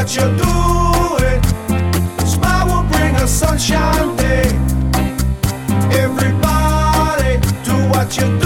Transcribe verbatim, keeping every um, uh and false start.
what you're doing. Smile will bring a sunshine day. Everybody, do what you're doing.